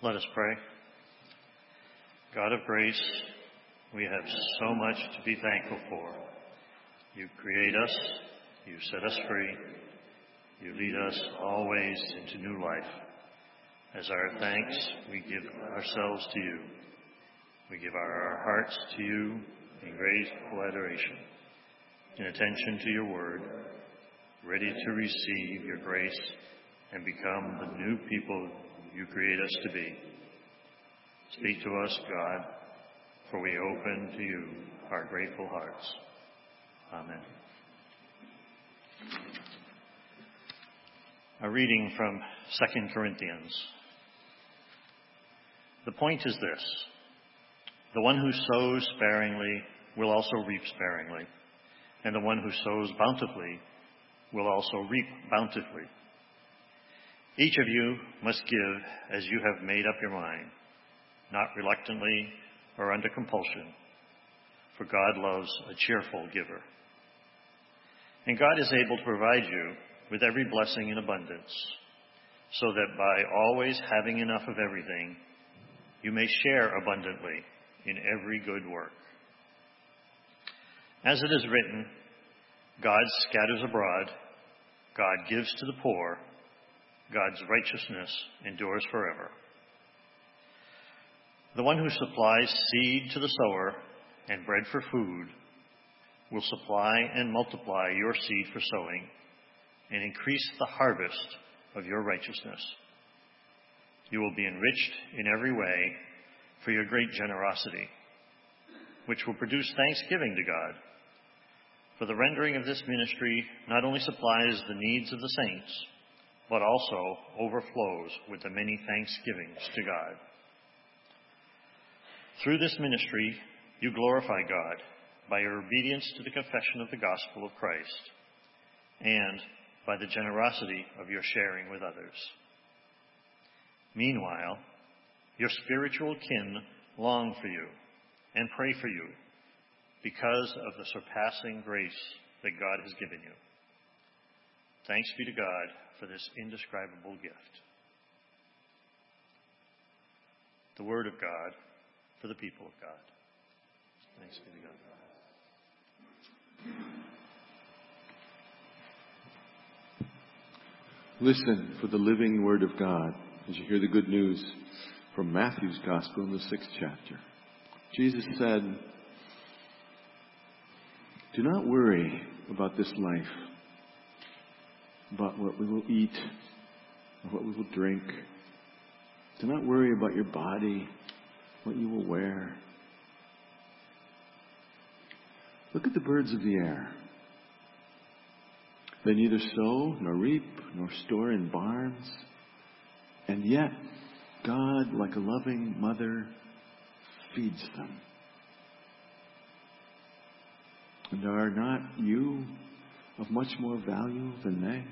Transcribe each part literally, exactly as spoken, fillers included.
Let us pray. God of grace, we have so much to be thankful for. You create us, you set us free, you lead us always into new life. As our thanks, we give ourselves to you. We give our hearts to you in grateful adoration, in attention to your word, ready to receive your grace and become the new people you create us to be. Speak to us, God, for we open to you our grateful hearts. Amen. A reading from Second Corinthians. The point is this: the one who sows sparingly will also reap sparingly, and the one who sows bountifully will also reap bountifully. Each of you must give as you have made up your mind, not reluctantly or under compulsion, for God loves a cheerful giver. And God is able to provide you with every blessing in abundance, so that by always having enough of everything, you may share abundantly in every good work. As it is written, God scatters abroad, God gives to the poor, God's righteousness endures forever. The one who supplies seed to the sower and bread for food will supply and multiply your seed for sowing and increase the harvest of your righteousness. You will be enriched in every way for your great generosity, which will produce thanksgiving to God. For the rendering of this ministry not only supplies the needs of the saints, but also overflows with the many thanksgivings to God. Through this ministry, you glorify God by your obedience to the confession of the gospel of Christ and by the generosity of your sharing with others. Meanwhile, your spiritual kin long for you and pray for you because of the surpassing grace that God has given you. Thanks be to God for this indescribable gift. The word of God for the people of God. Thanks be to God. Listen for the living word of God as you hear the good news from Matthew's Gospel in the sixth chapter. Jesus said, "Do not worry about this life, about what we will eat or what we will drink. Do not worry about your body, what you will wear. Look at the birds of the air. They neither sow nor reap nor store in barns, and yet God, like a loving mother, feeds them. And are not you of much more value than they?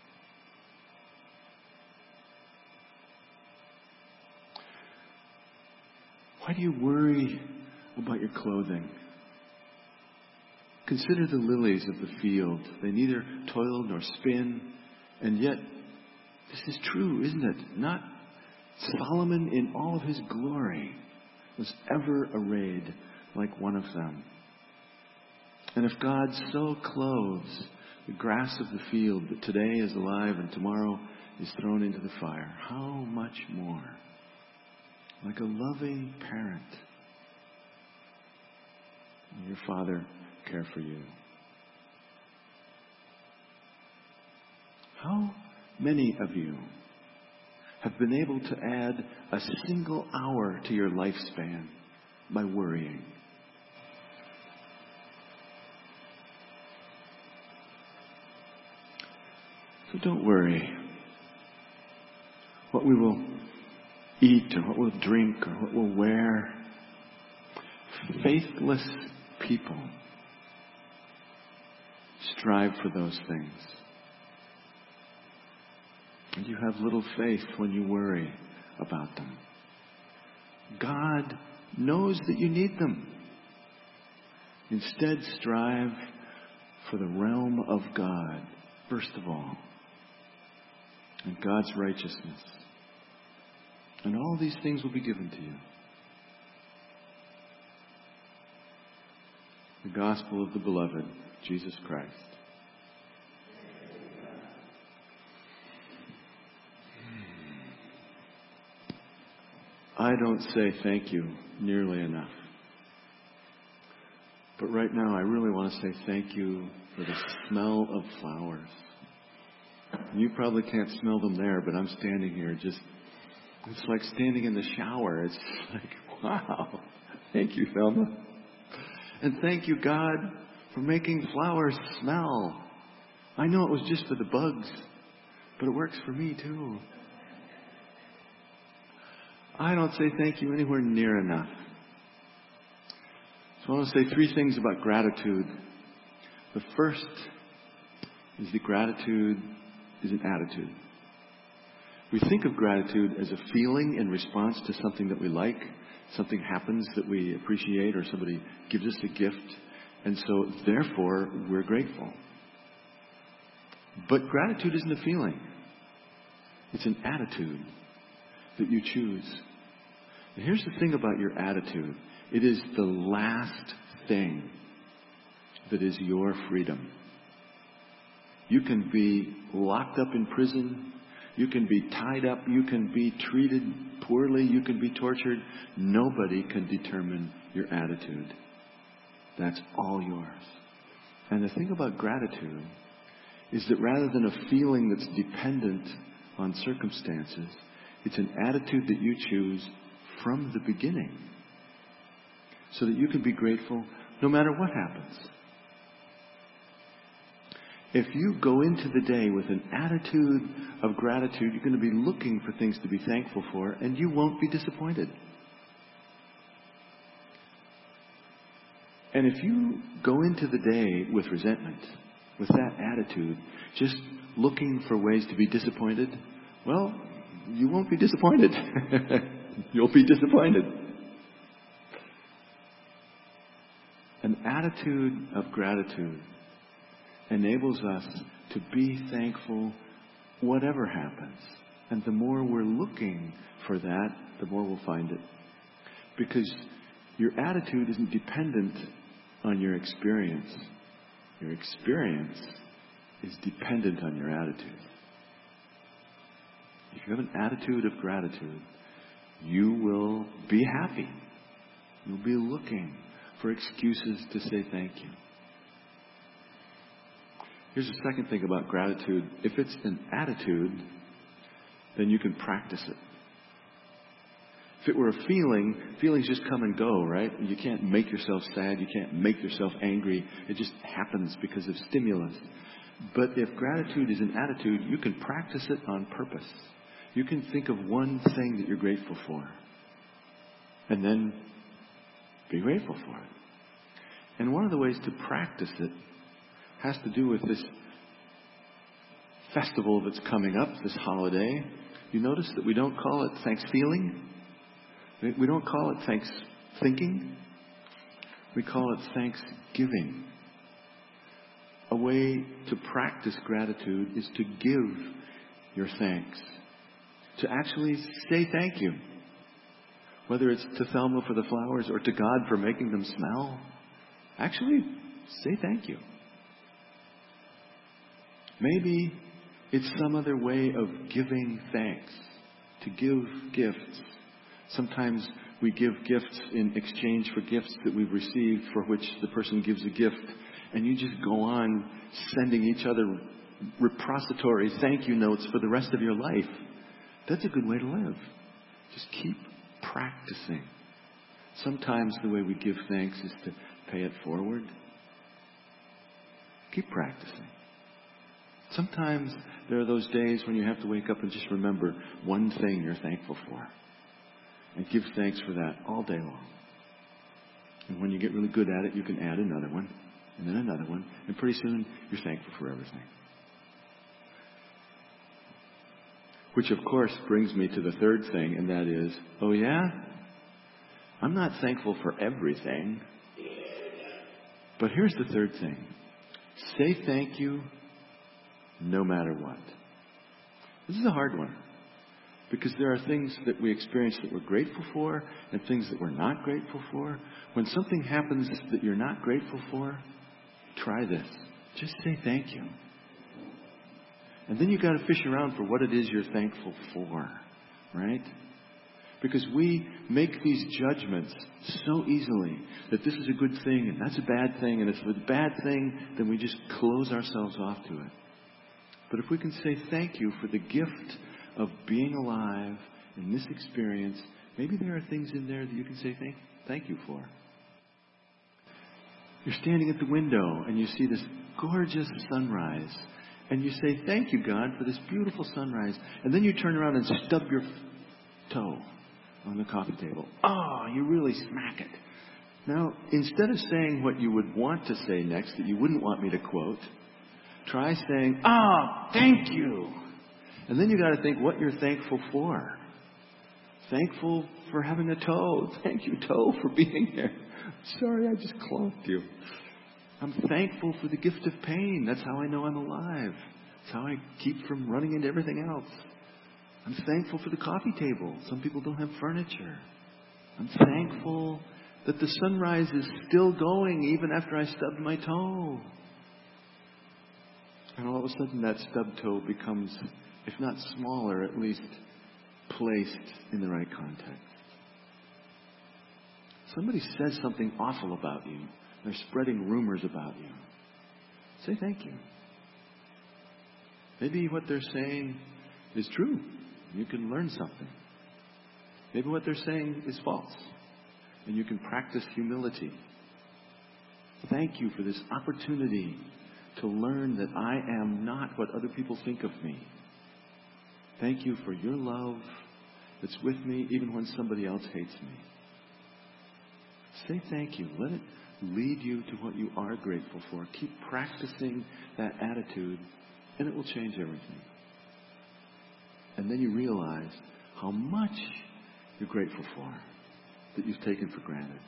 Why do you worry about your clothing? Consider the lilies of the field. They neither toil nor spin, and yet this is true, isn't it? Not Solomon in all of his glory was ever arrayed like one of them. And if God so clothes the grass of the field that today is alive and tomorrow is thrown into the fire, how much more, like a loving parent, will your Father care for you? How many of you have been able to add a single hour to your lifespan by worrying? So don't worry what we will eat or what we'll drink or what we'll wear. Faithless people strive for those things. And you have little faith when you worry about them. God knows that you need them. Instead, strive for the realm of God, first of all, and God's righteousness. And all these things will be given to you. The gospel of the beloved, Jesus Christ. I don't say thank you nearly enough. But right now I really want to say thank you for the smell of flowers. You probably can't smell them there, but I'm standing here just, it's like standing in the shower. It's like, wow. Thank you, Thelma. And thank you, God, for making flowers smell. I know it was just for the bugs, but it works for me too. I don't say thank you anywhere near enough. So I want to say three things about gratitude. The first is that gratitude is an attitude. We think of gratitude as a feeling in response to something that we like. Something happens that we appreciate, or somebody gives us a gift. And so, therefore, we're grateful. But gratitude isn't a feeling. It's an attitude that you choose. And here's the thing about your attitude. It is the last thing that is your freedom. You can be locked up in prison. You can be tied up. You can be treated poorly. You can be tortured. Nobody can determine your attitude. That's all yours. And the thing about gratitude is that rather than a feeling that's dependent on circumstances, it's an attitude that you choose from the beginning so that you can be grateful no matter what happens. If you go into the day with an attitude of gratitude, you're going to be looking for things to be thankful for, and you won't be disappointed. And if you go into the day with resentment, with that attitude, just looking for ways to be disappointed, well, you won't be disappointed. You'll be disappointed. An attitude of gratitude enables us to be thankful whatever happens. And the more we're looking for that, the more we'll find it. Because your attitude isn't dependent on your experience. Your experience is dependent on your attitude. If you have an attitude of gratitude, you will be happy. You'll be looking for excuses to say thank you. Here's the second thing about gratitude. If it's an attitude, then you can practice it. If it were a feeling, feelings just come and go, right? You can't make yourself sad. You can't make yourself angry. It just happens because of stimulus. But if gratitude is an attitude, you can practice it on purpose. You can think of one thing that you're grateful for, and then be grateful for it. And one of the ways to practice it has to do with this festival that's coming up, this holiday. You notice that we don't call it thanks feeling. We don't call it thanks thinking. We call it thanksgiving. A way to practice gratitude is to give your thanks. To actually say thank you. Whether it's to Thelma for the flowers or to God for making them smell. Actually, say thank you. Maybe it's some other way of giving thanks. To give gifts. Sometimes we give gifts in exchange for gifts that we've received for which the person gives a gift. And you just go on sending each other repository thank you notes for the rest of your life. That's a good way to live. Just keep practicing. Sometimes the way we give thanks is to pay it forward. Keep practicing. Sometimes there are those days when you have to wake up and just remember one thing you're thankful for. And give thanks for that all day long. And when you get really good at it, you can add another one, and then another one, and pretty soon you're thankful for everything. Which, of course, brings me to the third thing, and that is, oh yeah? I'm not thankful for everything. But here's the third thing. Say thank you no matter what. This is a hard one. Because there are things that we experience that we're grateful for and things that we're not grateful for. When something happens that you're not grateful for, try this. Just say thank you. And then you've got to fish around for what it is you're thankful for, right? Because we make these judgments so easily that this is a good thing and that's a bad thing, and if it's a bad thing, then we just close ourselves off to it. But if we can say thank you for the gift of being alive in this experience, maybe there are things in there that you can say thank, thank you for. You're standing at the window and you see this gorgeous sunrise, and you say, thank you, God, for this beautiful sunrise. And then you turn around and stub your toe on the coffee table. Oh, you really smack it. Now, instead of saying what you would want to say next that you wouldn't want me to quote, try saying, oh, thank you. And then you got to think what you're thankful for. Thankful for having a toe. Thank you, toe, for being here. Sorry, I just clonked you. I'm thankful for the gift of pain. That's how I know I'm alive. That's how I keep from running into everything else. I'm thankful for the coffee table. Some people don't have furniture. I'm thankful that the sunrise is still going even after I stubbed my toe. And all of a sudden that stubbed toe becomes, if not smaller, at least placed in the right context. Somebody says something awful about you. They're spreading rumors about you. Say thank you. Maybe what they're saying is true. You can learn something. Maybe what they're saying is false, and you can practice humility. Thank you for this opportunity to learn that I am not what other people think of me. Thank you for your love that's with me even when somebody else hates me. Say thank you. Let it lead you to what you are grateful for. Keep practicing that attitude, and it will change everything. And then you realize how much you're grateful for that you've taken for granted.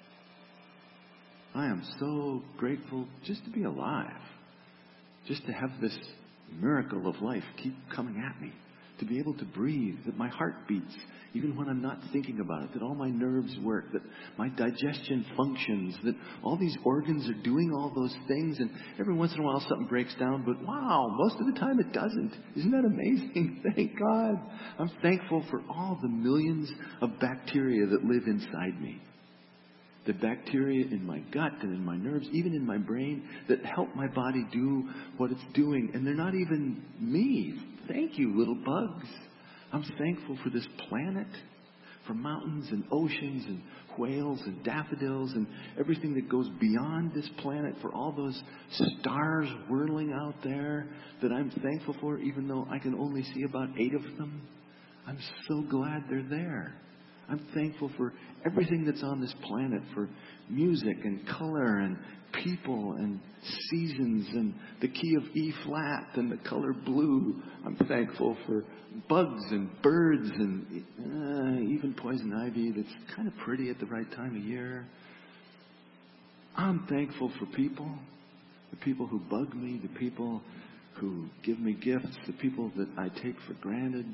I am so grateful just to be alive, just to have this miracle of life keep coming at me, to be able to breathe, that my heart beats even when I'm not thinking about it, that all my nerves work, that my digestion functions, that all these organs are doing all those things, and every once in a while something breaks down, but wow, most of the time it doesn't. Isn't that amazing? Thank God. I'm thankful for all the millions of bacteria that live inside me. The bacteria in my gut and in my nerves, even in my brain, that help my body do what it's doing. And they're not even me. Thank you, little bugs. I'm thankful for this planet, for mountains and oceans and whales and daffodils and everything that goes beyond this planet, for all those stars whirling out there that I'm thankful for, even though I can only see about eight of them. I'm so glad they're there. I'm thankful for everything that's on this planet, for music and color and people and seasons and the key of E flat and the color blue. I'm thankful for bugs and birds and uh, even poison ivy that's kind of pretty at the right time of year. I'm thankful for people, the people who bug me, the people who give me gifts, the people that I take for granted.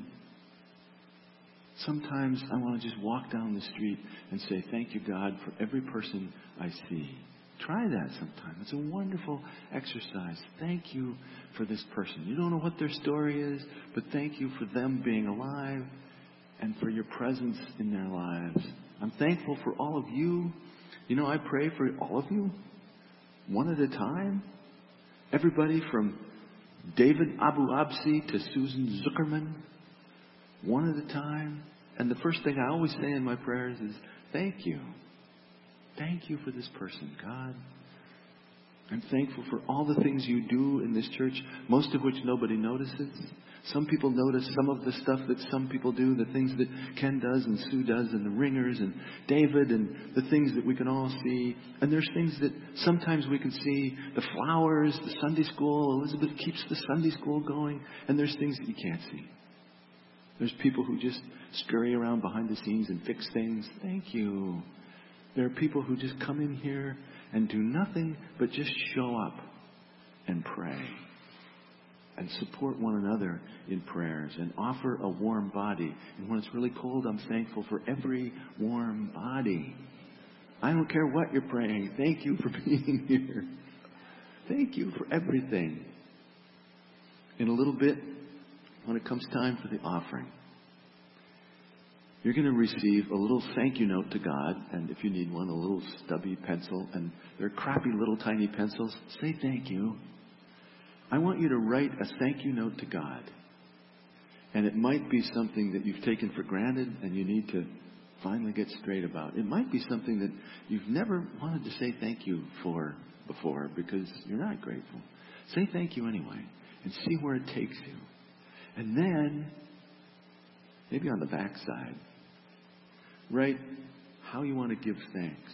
Sometimes I want to just walk down the street and say, thank you, God, for every person I see. Try that sometime. It's a wonderful exercise. Thank you for this person. You don't know what their story is, but thank you for them being alive and for your presence in their lives. I'm thankful for all of you. You know, I pray for all of you, one at a time. Everybody from David Abu Absi to Susan Zuckerman, one at a time. And the first thing I always say in my prayers is, thank you. Thank you for this person, God. I'm thankful for all the things you do in this church, most of which nobody notices. Some people notice some of the stuff that some people do, the things that Ken does and Sue does and the ringers and David and the things that we can all see. And there's things that sometimes we can see, the flowers, the Sunday school. Elizabeth keeps the Sunday school going. And there's things that you can't see. There's people who just scurry around behind the scenes and fix things. Thank you. There are people who just come in here and do nothing but just show up and pray. and support one another in prayers and offer a warm body. And when it's really cold, I'm thankful for every warm body. I don't care what you're praying. Thank you for being here. Thank you for everything. In a little bit, when it comes time for the offering, you're going to receive a little thank you note to God, and if you need one, a little stubby pencil, and they're crappy little tiny pencils. Say thank you. I want you to write a thank you note to God. And it might be something that you've taken for granted and you need to finally get straight about. It might be something that you've never wanted to say thank you for before because you're not grateful. Say thank you anyway and see where it takes you. And then, maybe on the backside, write how you want to give thanks.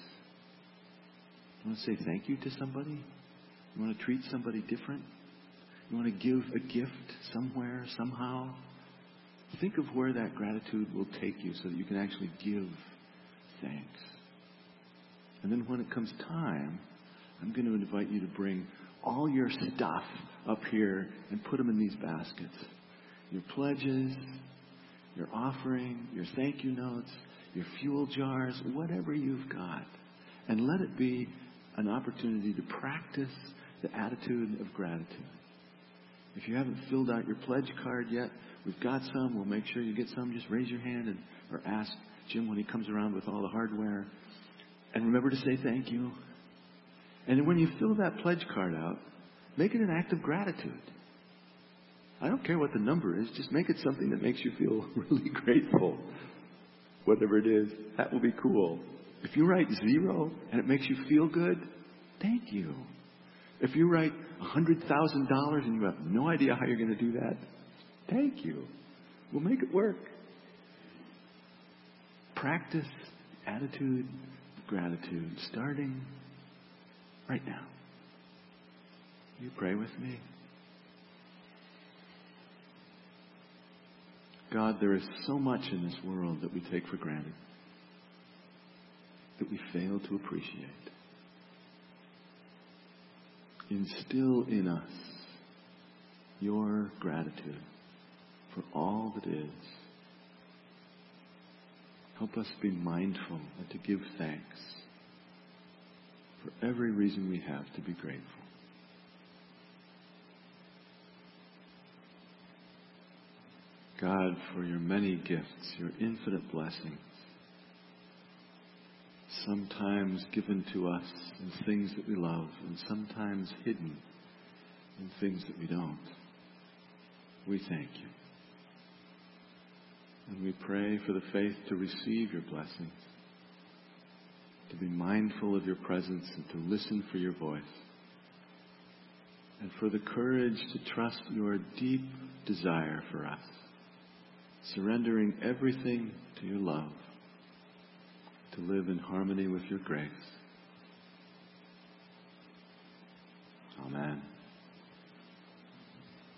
You want to say thank you to somebody? You want to treat somebody different? You want to give a gift somewhere, somehow? Think of where that gratitude will take you so that you can actually give thanks. And then when it comes time, I'm going to invite you to bring all your stuff up here and put them in these baskets. Your pledges, your offering, your thank you notes, your fuel jars, whatever you've got. And let it be an opportunity to practice the attitude of gratitude. If you haven't filled out your pledge card yet, we've got some. We'll make sure you get some. Just raise your hand and or ask Jim when he comes around with all the hardware. And remember to say thank you. And when you fill that pledge card out, make it an act of gratitude. I don't care what the number is. Just make it something that makes you feel really grateful. Whatever it is, that will be cool. If you write zero and it makes you feel good, thank you. If you write one hundred thousand dollars and you have no idea how you're going to do that, thank you. We'll make it work. Practice attitude of gratitude starting right now. You pray with me. God, there is so much in this world that we take for granted, that we fail to appreciate. Instill in us your gratitude for all that is. Help us be mindful and to give thanks for every reason we have to be grateful. God, for your many gifts, your infinite blessings, sometimes given to us in things that we love, and sometimes hidden in things that we don't. We thank you. And we pray for the faith to receive your blessings, to be mindful of your presence and to listen for your voice, and for the courage to trust your deep desire for us, surrendering everything to your love, to live in harmony with your grace.